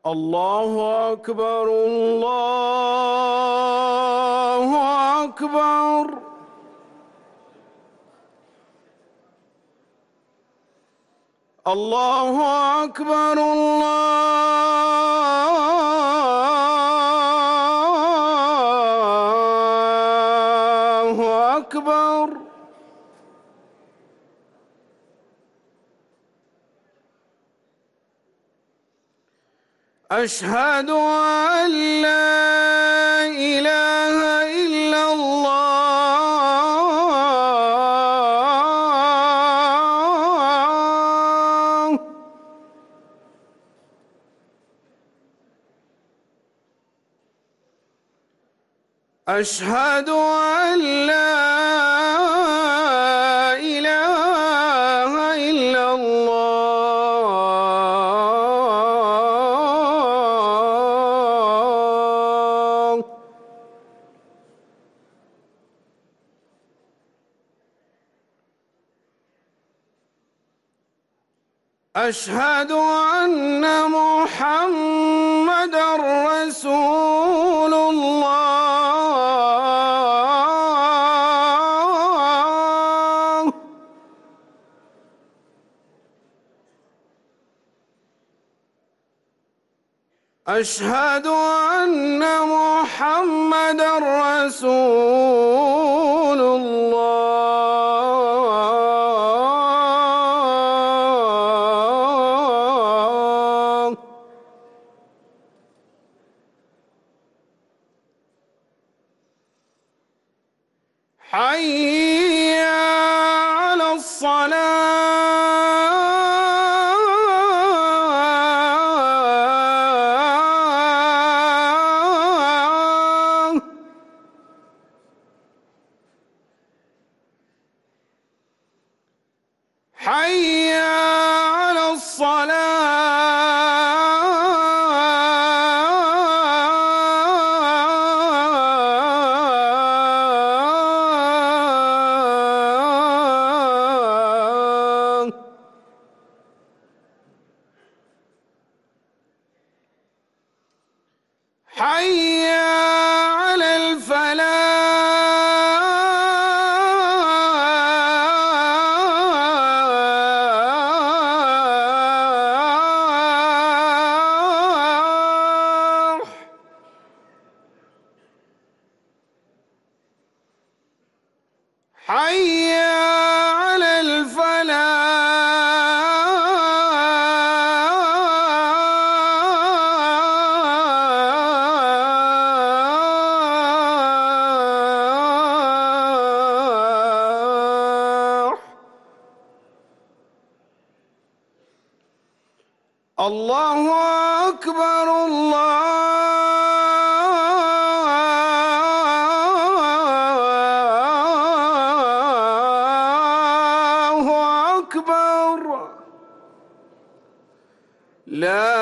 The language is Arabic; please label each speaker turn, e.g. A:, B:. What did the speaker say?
A: الله أكبر الله أكبر. الله أكبر الله أكبر. أشهد أن لا إله إلا الله. أشهد أن لا إله إلا الله. أشهد أن محمدًا رسول الله. أشهد أن محمدًا رسول الله. حي على الصلاة. حي على الصلاة. حي على الفلاح. حي على الفلاح. الله أكبر الله أكبر. لا